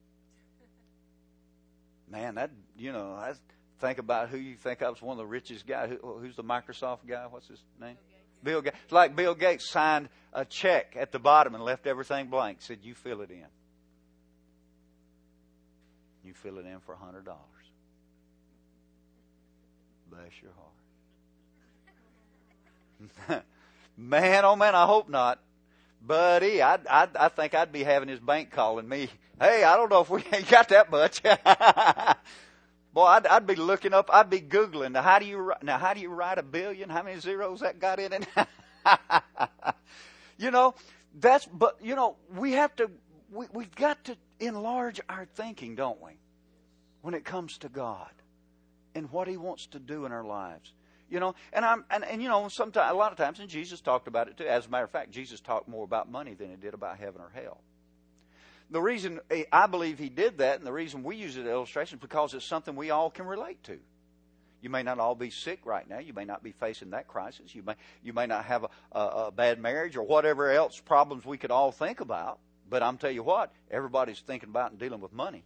Man, I think about who you think of as one of the richest guys. Who's the Microsoft guy? What's his name? Bill Gates. It's like Bill Gates signed a check at the bottom and left everything blank. Said, you fill it in. You fill it in for $100. Bless your heart. Man, oh man, I hope not. Buddy, I think I'd be having his bank calling me. Hey, I don't know if we ain't got that much. Boy, I'd be looking up. I'd be Googling. How do you write a billion? How many zeros that got in it? We've got to enlarge our thinking, don't we? When it comes to God and what He wants to do in our lives. Sometimes, a lot of times, and Jesus talked about it too. As a matter of fact, Jesus talked more about money than He did about heaven or hell. The reason I believe He did that, and the reason we use it as an illustration, is because it's something we all can relate to. You may not all be sick right now. You may not be facing that crisis. You may not have a bad marriage or whatever else problems we could all think about. But I'm telling you what, everybody's thinking about and dealing with money.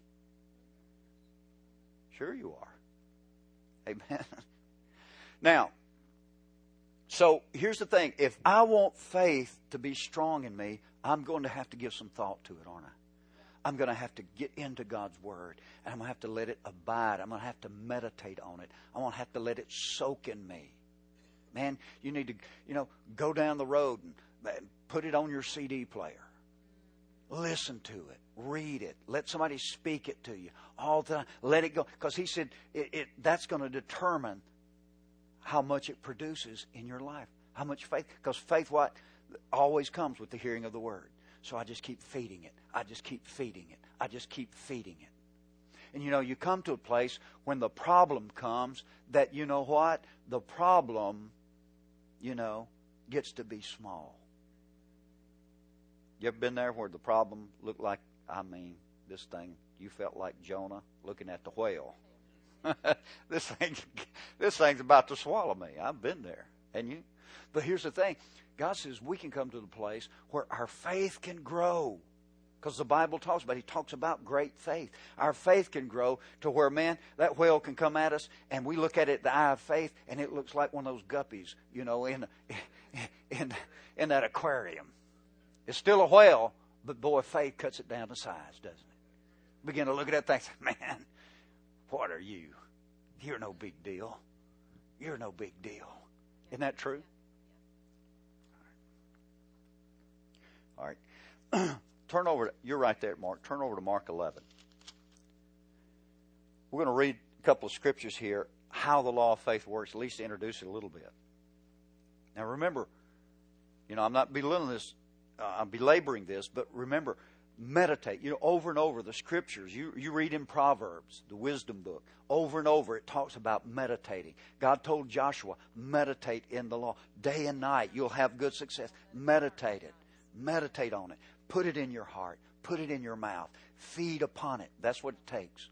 Sure you are. Amen. Now, so here's the thing. If I want faith to be strong in me, I'm going to have to give some thought to it, aren't I? I'm going to have to get into God's Word. And I'm going to have to let it abide. I'm going to have to meditate on it. I'm going to have to let it soak in me. Man, you need to, go down the road and put it on your CD player. Listen to it. Read it. Let somebody speak it to you. All the time. Let it go. Because he said that's going to determine how much it produces in your life. How much faith. Because faith, always comes with the hearing of the Word. So I just keep feeding it. I just keep feeding it. I just keep feeding it. And you come to a place when the problem comes that, the problem, gets to be small. You ever been there where the problem looked like, this thing, you felt like Jonah looking at the whale. This thing's about to swallow me. I've been there. And you? But here's the thing. God says we can come to the place where our faith can grow. Because the Bible talks about it. He talks about great faith. Our faith can grow to where, man, that whale can come at us and we look at it the eye of faith and it looks like one of those guppies, in that aquarium. It's still a whale, but boy, faith cuts it down to size, doesn't it? Begin to look at that thing and say, man, what are you? You're no big deal. You're no big deal. Isn't that true? All right. Turn over. You're right there, Mark. Turn over to Mark 11. We're going to read a couple of scriptures here, how the law of faith works, at least to introduce it a little bit. Now remember, I'm not belittling this, I'm belaboring this, but remember, meditate. Over and over the scriptures. You read in Proverbs, the wisdom book. Over and over it talks about meditating. God told Joshua, meditate in the law. Day and night you'll have good success. Meditate it. Meditate on it. Put it in your heart. Put it in your mouth. Feed upon it. That's what it takes.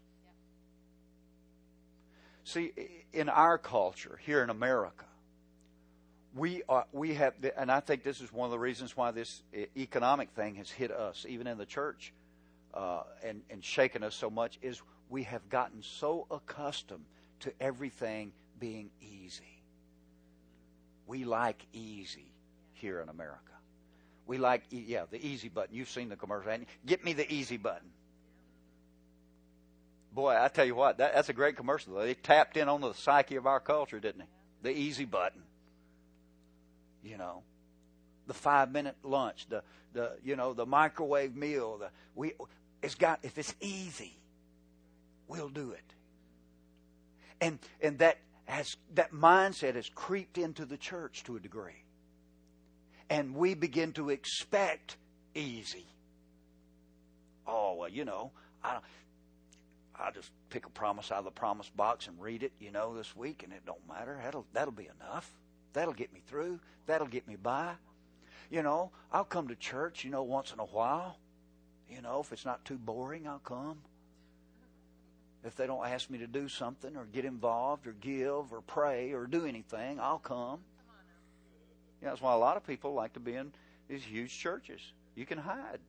See, in our culture here in America, we have, and I think this is one of the reasons why this economic thing has hit us, even in the church, and shaken us so much, is we have gotten so accustomed to everything being easy. We like easy here in America. We like, the easy button. You've seen the commercial, haven't you? Get me the easy button. Boy, I tell you what, that's a great commercial. They tapped in on the psyche of our culture, didn't they? The easy button. The 5-minute lunch, the microwave meal. If it's easy, we'll do it. And that mindset has creeped into the church to a degree. And we begin to expect easy. Oh, well, I'll just pick a promise out of the promise box and read it, this week, and it don't matter. That'll be enough. That'll get me through. That'll get me by. I'll come to church, once in a while. If it's not too boring, I'll come. If they don't ask me to do something or get involved or give or pray or do anything, I'll come. That's why a lot of people like to be in these huge churches. You can hide.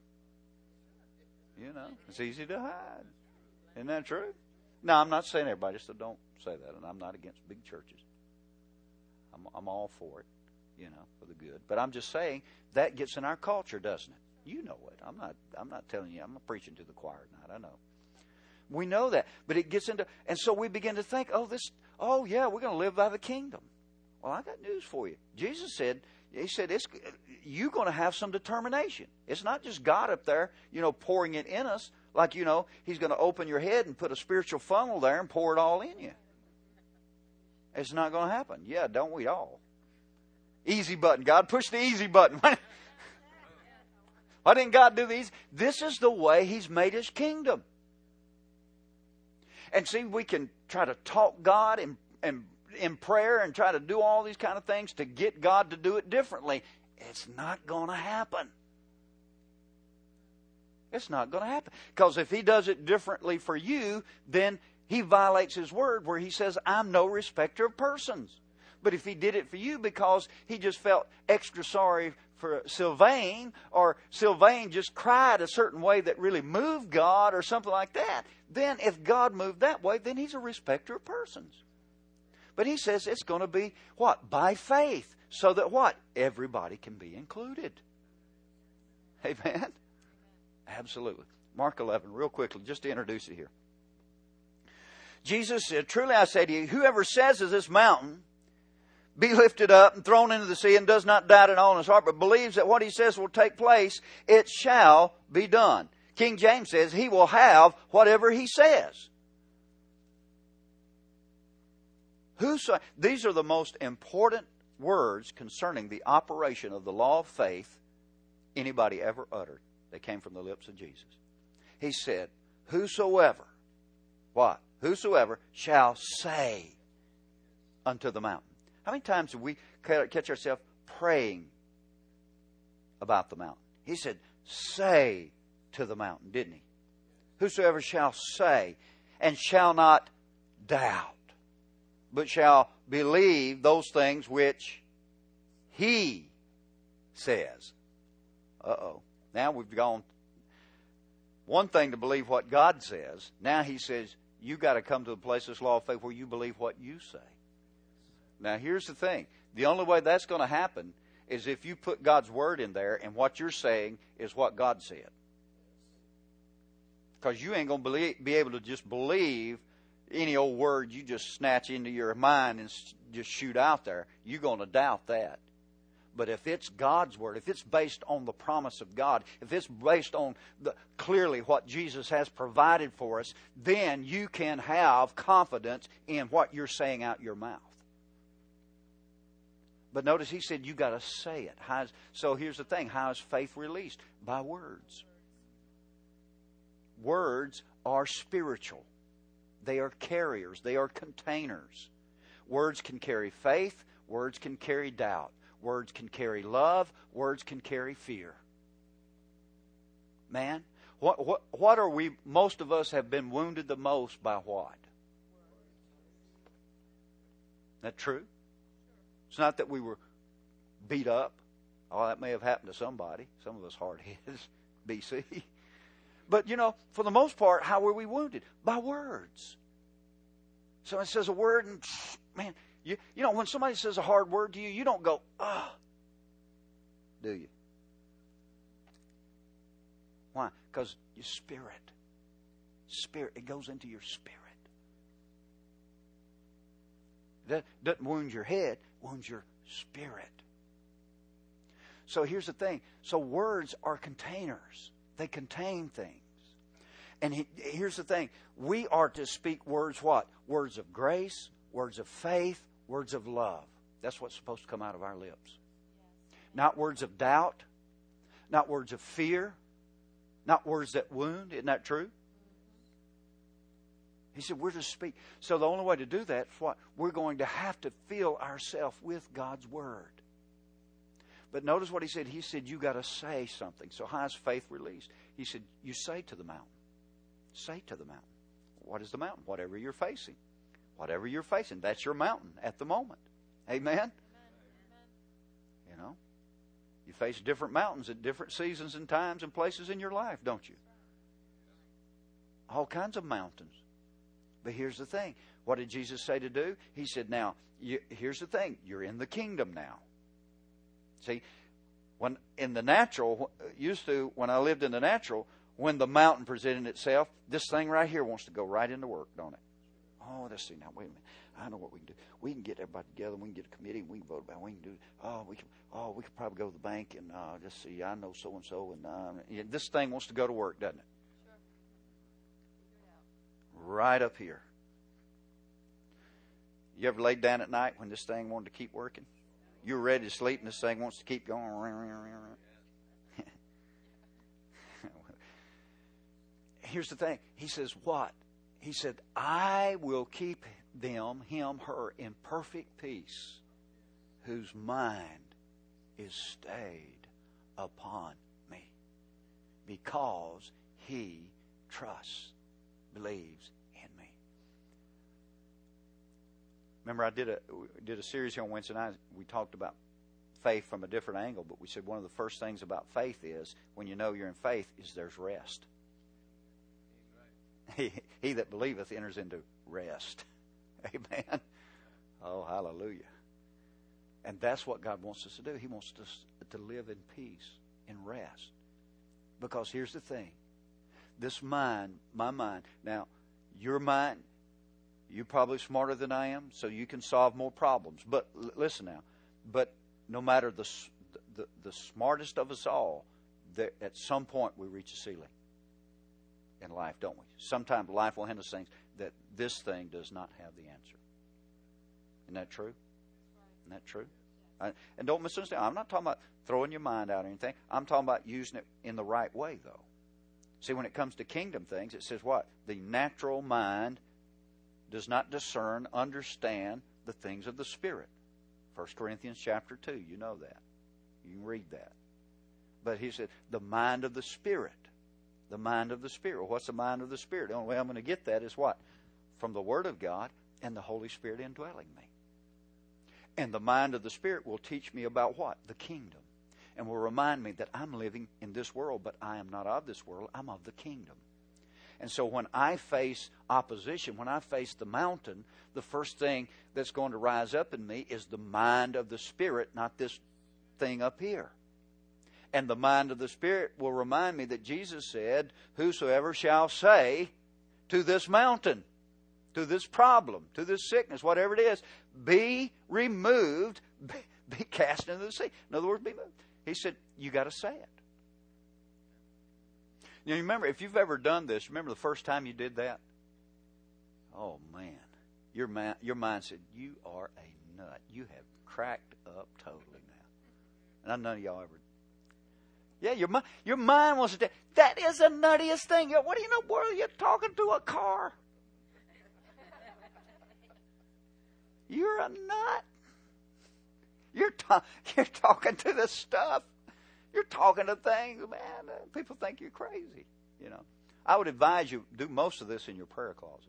It's easy to hide. Isn't that true? No, I'm not saying everybody, so don't say that. And I'm not against big churches. I'm all for it, for the good. But I'm just saying that gets in our culture, doesn't it? You know it. I'm not telling you. I'm not preaching to the choir tonight. I know. We know that, but it gets into, and so we begin to think, we're going to live by the kingdom. Well, I got news for you. Jesus said, you're going to have some determination. It's not just God up there, pouring it in us. Like, He's going to open your head and put a spiritual funnel there and pour it all in you. It's not going to happen. Yeah, don't we all? Easy button. God, push the easy button. Why didn't God do these? This is the way He's made His kingdom. And see, we can try to talk God and in prayer and try to do all these kind of things to get God to do it differently. It's not going to happen. It's not going to happen. Because if He does it differently for you, then He violates His word where He says, I'm no respecter of persons. But if He did it for you because He just felt extra sorry for Sylvain, or Sylvain just cried a certain way that really moved God or something like that, then if God moved that way, then He's a respecter of persons. But He says it's going to be what? By faith. So that what? Everybody can be included. Amen? Absolutely. Mark 11, real quickly, just to introduce it here. Jesus said, truly I say to you, whoever says to this mountain, be lifted up and thrown into the sea, and does not doubt it all in his heart, but believes that what he says will take place, it shall be done. King James says he will have whatever he says. These are the most important words concerning the operation of the law of faith anybody ever uttered. They came from the lips of Jesus. He said, whosoever, what? Whosoever shall say unto the mountain. How many times do we catch ourselves praying about the mountain? He said, say to the mountain, didn't he? Whosoever shall say, and shall not doubt, but shall believe those things which he says. Uh-oh. Now we've gone one thing to believe what God says. Now He says, you got to come to a place of this law of faith where you believe what you say. Now, here's the thing. The only way that's going to happen is if you put God's word in there and what you're saying is what God said. Because you ain't going to be able to just believe any old word you just snatch into your mind and just shoot out there. You're going to doubt that. But if it's God's word, if it's based on the promise of God, if it's based on clearly what Jesus has provided for us, then you can have confidence in what you're saying out your mouth. But notice He said you got to say it. So here's the thing. How is faith released? By words. Words are spiritual. They are carriers. They are containers. Words can carry faith. Words can carry doubt. Words can carry love. Words can carry fear. Man, what are we, most of us have been wounded the most by what? Isn't that true? It's not that we were beat up. Oh, that may have happened to somebody. Some of us hard-heads, BC. But, for the most part, how were we wounded? By words. Someone says a word and, man, when somebody says a hard word to you, you don't go, do you? Why? Because your spirit, it goes into your spirit. That doesn't wound your head, wounds your spirit. So here's the thing. So words are containers. They contain things. And here's the thing. We are to speak words what? Words of grace, words of faith, words of love. That's what's supposed to come out of our lips. Not words of doubt, not words of fear, not words that wound. Isn't that true? He said, we're to speak. So the only way to do that is what? We're going to have to fill ourselves with God's Word. But notice what he said. He said, you got to say something. So how is faith released? He said, you say to the mountain. Say to the mountain. What is the mountain? Whatever you're facing. Whatever you're facing, that's your mountain at the moment. Amen? You face different mountains at different seasons and times and places in your life, don't you? All kinds of mountains. But here's the thing. What did Jesus say to do? He said, now, here's the thing. You're in the kingdom now. See, when in the natural, when I lived in the natural, when the mountain presented itself, this thing right here wants to go right into work, don't it? Oh, let's see now. Wait a minute. I know what we can do. We can get everybody together. We can get a committee. And we can vote about it. We can do. We could probably go to the bank and just see. I know so and so, and this thing wants to go to work, doesn't it? Sure. Right up here. You ever laid down at night when this thing wanted to keep working? You were ready to sleep, and this thing wants to keep going. Here's the thing. He says, what? He said, I will keep him, her, in perfect peace, whose mind is stayed upon me, because he trusts, believes in me. Remember, we did a series here on Wednesday night. We talked about faith from a different angle, but we said one of the first things about faith is, when you know you're in faith, is there's rest. He that believeth enters into rest. Amen. Oh, hallelujah. And that's what God wants us to do. He wants us to live in peace, in rest. Because here's the thing. This mind, my mind, now, your mind, you're probably smarter than I am, so you can solve more problems. But listen now, but no matter the smartest of us all, at some point we reach a ceiling in life, don't we? Sometimes life will hand us things that this thing does not have the answer. Isn't that true? Isn't that true? And don't misunderstand. I'm not talking about throwing your mind out or anything. I'm talking about using it in the right way, though. See, when it comes to kingdom things, it says what? The natural mind does not discern, understand the things of the Spirit. 1 Corinthians chapter 2, you know that. You can read that. But he said, the mind of the Spirit. The mind of the Spirit. Well, what's the mind of the Spirit? The only way I'm going to get that is what? From the Word of God and the Holy Spirit indwelling me. And the mind of the Spirit will teach me about what? The kingdom. And will remind me that I'm living in this world, but I am not of this world. I'm of the kingdom. And so when I face opposition, when I face the mountain, the first thing that's going to rise up in me is the mind of the Spirit, not this thing up here. And the mind of the Spirit will remind me that Jesus said, whosoever shall say to this mountain, to this problem, to this sickness, whatever it is, be removed, be cast into the sea. In other words, be moved. He said, you got to say it. You know, remember, if you've ever done this, remember the first time you did that? Oh, man. Your mind said, you are a nut. You have cracked up totally now. And none of y'all ever. Yeah, your mind wants to. That is the nuttiest thing. What do you know, boy? You're talking to a car. You're a nut. You're talking to this stuff. You're talking to things, man. People think you're crazy. You know, I would advise you do most of this in your prayer closet.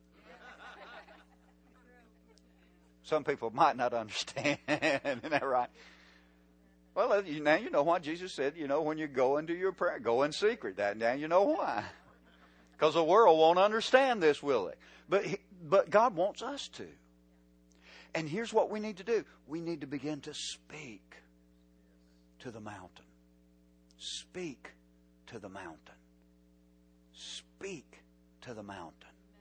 Some people might not understand. Isn't that right? Well, now you know why Jesus said, you know, when you go into your prayer, go in secret. Now you know why. Because the world won't understand this, will they? But God wants us to. And here's what we need to do. We need to begin to speak to the mountain. Speak to the mountain. Speak to the mountain.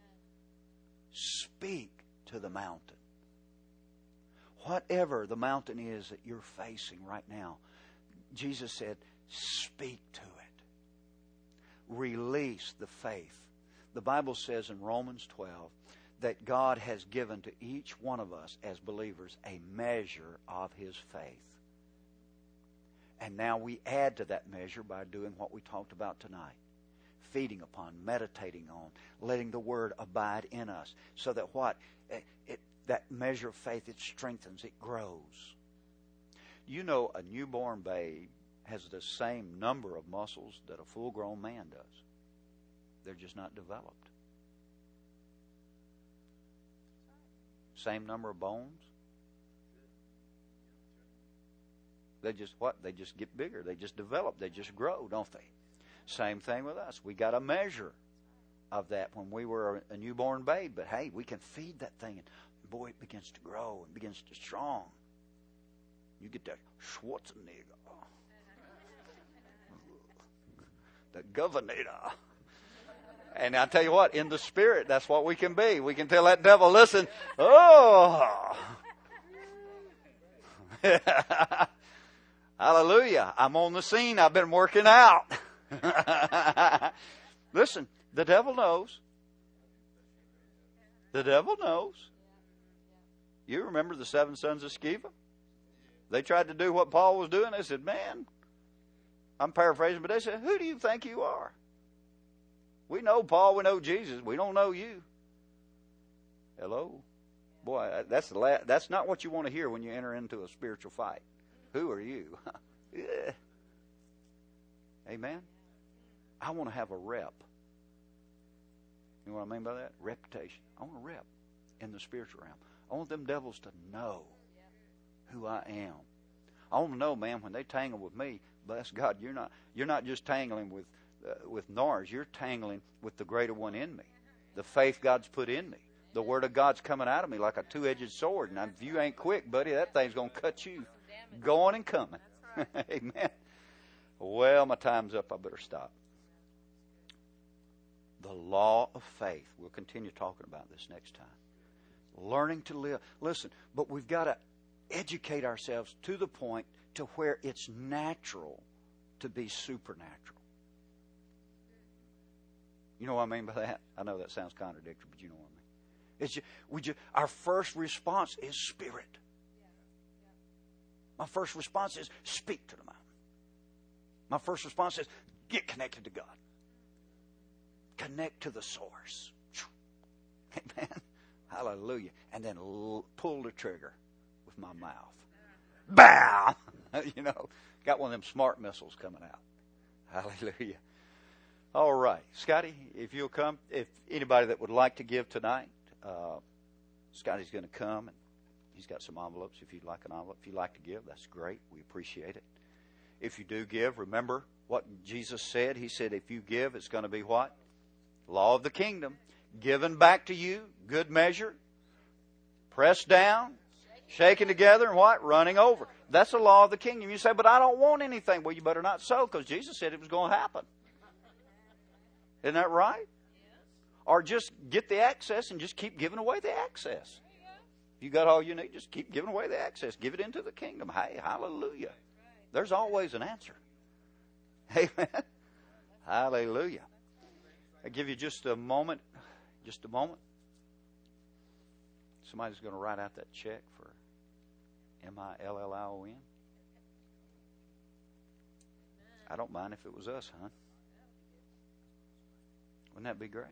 Speak to the mountain. Whatever the mountain is that you're facing right now, Jesus said, speak to it. Release the faith. The Bible says in Romans 12 that God has given to each one of us as believers a measure of His faith. And now we add to that measure by doing what we talked about tonight. Feeding upon, meditating on, letting the Word abide in us. So that what? That measure of faith, it strengthens, it grows. You know, a newborn babe has the same number of muscles that a full-grown man does. They're just not developed. Same number of bones. They just what? They just get bigger. They just develop. They just grow, don't they? Same thing with us. We got a measure of that when we were a newborn babe. But hey, we can feed that thing, and boy, it begins to grow and begins to strong. You get that Schwarzenegger, that governor. And I tell you what, in the Spirit, that's what we can be. We can tell that devil, listen, oh. Hallelujah. I'm on the scene. I've been working out. Listen, the devil knows. The devil knows. You remember the 7 sons of Sceva? They tried to do what Paul was doing. They said, man, I'm paraphrasing, but they said, who do you think you are? We know Paul, we know Jesus. We don't know you. Hello? Boy, that's not what you want to hear when you enter into a spiritual fight. Who are you? Yeah. Amen? I want to have a rep. You know what I mean by that? Reputation. I want a rep in the spiritual realm. I want them devils to know who I am. I want to know, man, when they tangle with me, bless God, you're not just tangling with NARS. You're tangling with the greater one in me. The faith God's put in me. The Word of God's coming out of me like a two-edged sword. And if you ain't quick, buddy, that thing's going to cut you going and coming. Amen. Well, my time's up. I better stop. The law of faith. We'll continue talking about this next time. Learning to live. Listen, but we've got to educate ourselves to the point to where it's natural to be supernatural. You know what I mean by that? I know that sounds contradictory, but you know what I mean. It's just, our first response is spirit. My first response is speak to the mountain. My first response is get connected to God. Connect to the source. Amen. Hallelujah. And then pull the trigger with my mouth. Bam! You know, got one of them smart missiles coming out. Hallelujah. All right. Scotty, if you'll come, if anybody that would like to give tonight, Scotty's going to come, and he's got some envelopes. If you'd like an envelope, if you'd like to give, that's great. We appreciate it. If you do give, remember what Jesus said. He said, if you give, it's going to be what? Law of the kingdom. Given back to you, good measure, pressed down, shaken together, and what? Running over. That's the law of the kingdom. You say, but I don't want anything. Well, you better not sow, because Jesus said it was going to happen. Isn't that right? Or just get the access and just keep giving away the access. You got all you need, just keep giving away the access. Give it into the kingdom. Hey, hallelujah. There's always an answer. Amen. Hallelujah. I give you just a moment. Just a moment. Somebody's going to write out that check for Million. I don't mind if it was us, huh? Wouldn't that be great?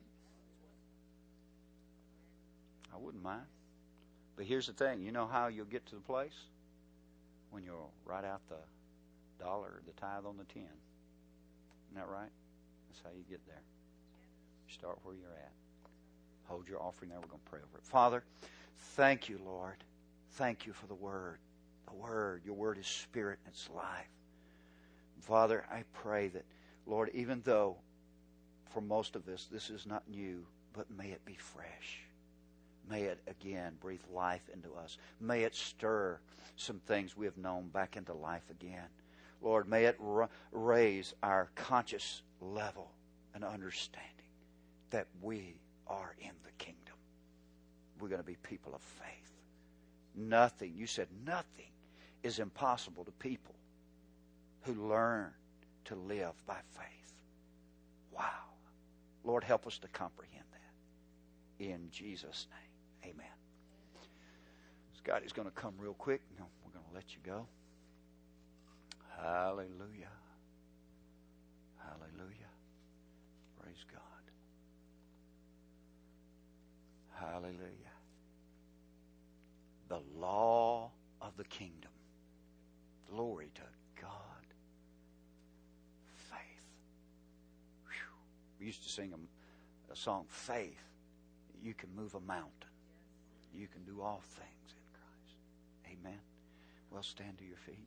I wouldn't mind. But here's the thing. You know how you'll get to the place? When you'll write out the dollar, the tithe on the 10. Isn't that right? That's how you get there. You start where you're at. Hold your offering there. We're going to pray over it. Father, thank you, Lord. Thank you for the Word. The Word. Your Word is spirit and it's life. Father, I pray that, Lord, even though for most of us this is not new, but may it be fresh. May it again breathe life into us. May it stir some things we have known back into life again. Lord, may it raise our conscious level and understanding that we are in the kingdom. We're going to be people of faith. Nothing, you said nothing is impossible to people who learn to live by faith. Wow. Lord, help us to comprehend that. In Jesus' name, amen. Scotty's going to come real quick. No, we're going to let you go. Hallelujah. Hallelujah. Praise God. Hallelujah. The law of the kingdom. Glory to God. Faith. Whew. We used to sing a song, Faith. You can move a mountain. You can do all things in Christ. Amen. Well, stand to your feet.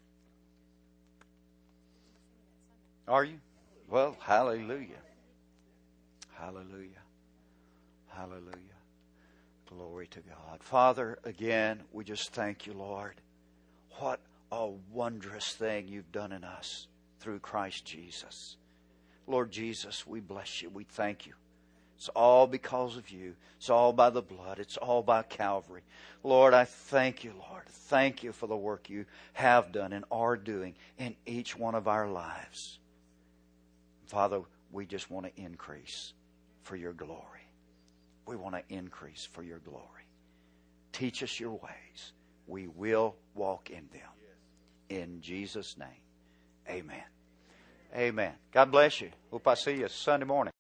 Are you? Well, hallelujah. Hallelujah. Hallelujah. Glory to God. Father, again, we just thank you, Lord. What a wondrous thing you've done in us through Christ Jesus. Lord Jesus, we bless you. We thank you. It's all because of you. It's all by the blood. It's all by Calvary. Lord, I thank you, Lord. Thank you for the work you have done and are doing in each one of our lives. Father, we just want to increase for your glory. We want to increase for your glory. Teach us your ways. We will walk in them. In Jesus' name, amen. Amen. God bless you. Hope I see you Sunday morning.